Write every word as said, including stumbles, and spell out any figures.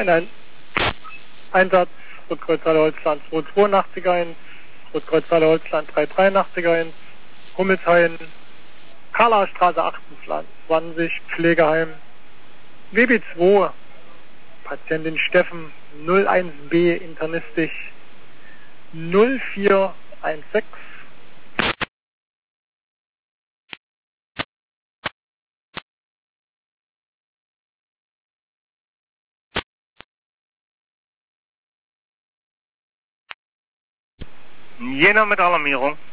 eins eins. Einsatz, Rotkreuzhalle Holzland zwei zweiundachtzig eins, Rotkreuzhalle Holzland drei dreiundachtzig eins, Hummelshain, Karlauer Straße achtundzwanzig, Pflegeheim, W B zwei, Patientin Steffen, null eins B, internistisch, null vier eins sechs. Jena mit Alarmierung.